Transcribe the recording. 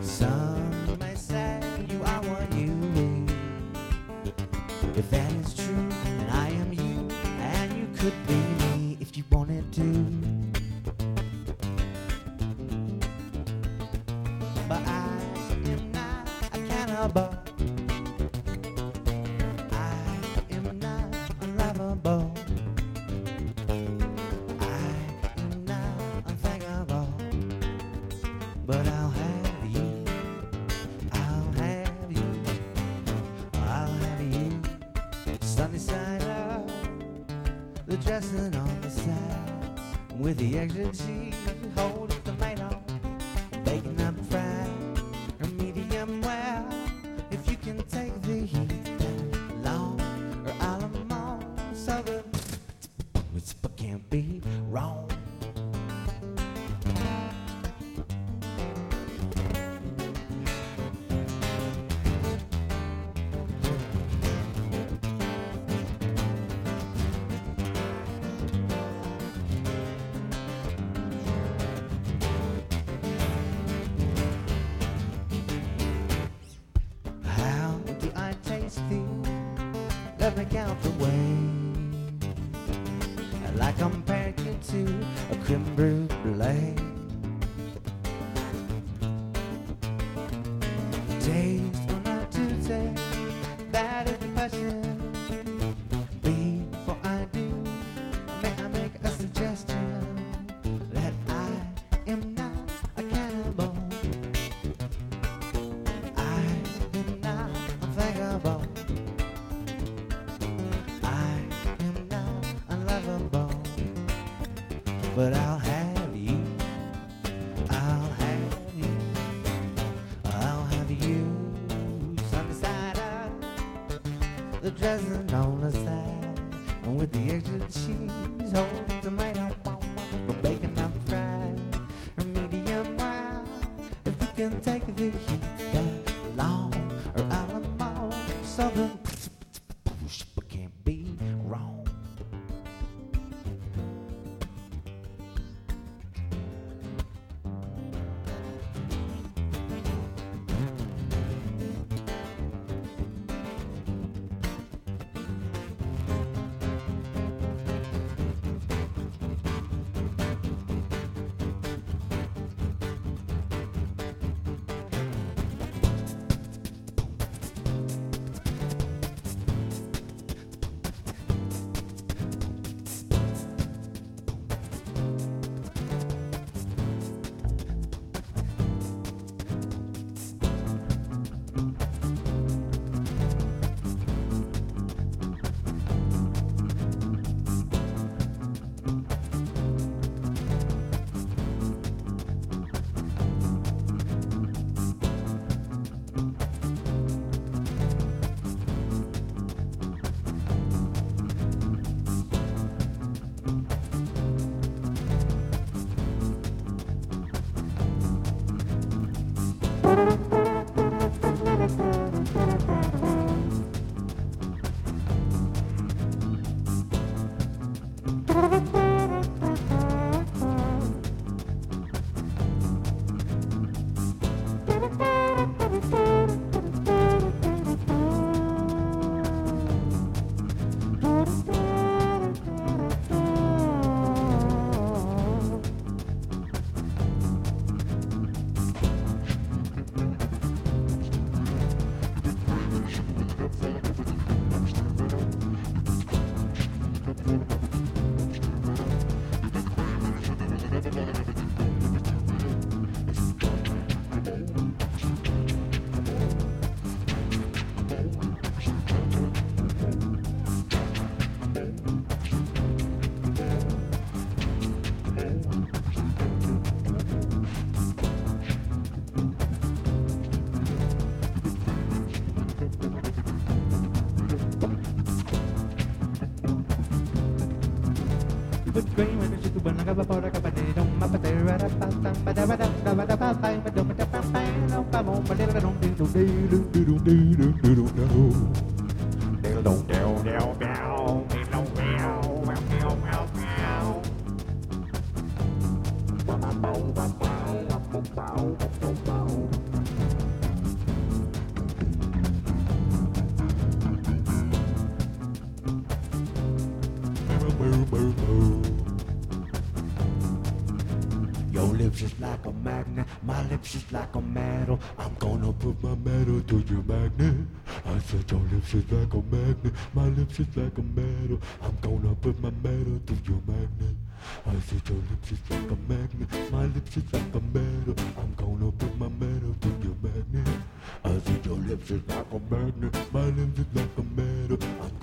Some may say you are what you be. If that is true, then I am you, and you could be me if you wanted to. But I am not a cannibal. I am not unlovable. I am not unthinkable. But I'll have you. I'll have you. I'll have you. Sunny side up, the dressing on the side, with the extra cheese, hold the tomato, bacon up fried, or medium well, if you can take the heat down long, or a la mode, so the whisper can't be wrong. How do I taste thee? Let me count the way. Like I'm compared you to a creme brulee. Taste or not to say, that is the question. Before I do, may I make a suggestion that I am not a cannibal. I am not unthinkable. I am not unlovable. But I'll have you. I'll have you. I'll have you. Sunny side up, the dressing on the side, and with the extra cheese, hold the tomato, the bacon up fried, or medium well, if you can take the heat down long, or a la mode, southern but can't be wrong. Your lips is like a magnet, my lips is like a metal. I'm gonna put my metal to your magnet. I said your lips is like a magnet, my lips is like a metal. I'm gonna put my metal to your magnet. I said your lips is like a magnet, my lips is like a metal. I'm gonna put my metal to your magnet. I said your lips is like a magnet, my lips is like a metal. I'm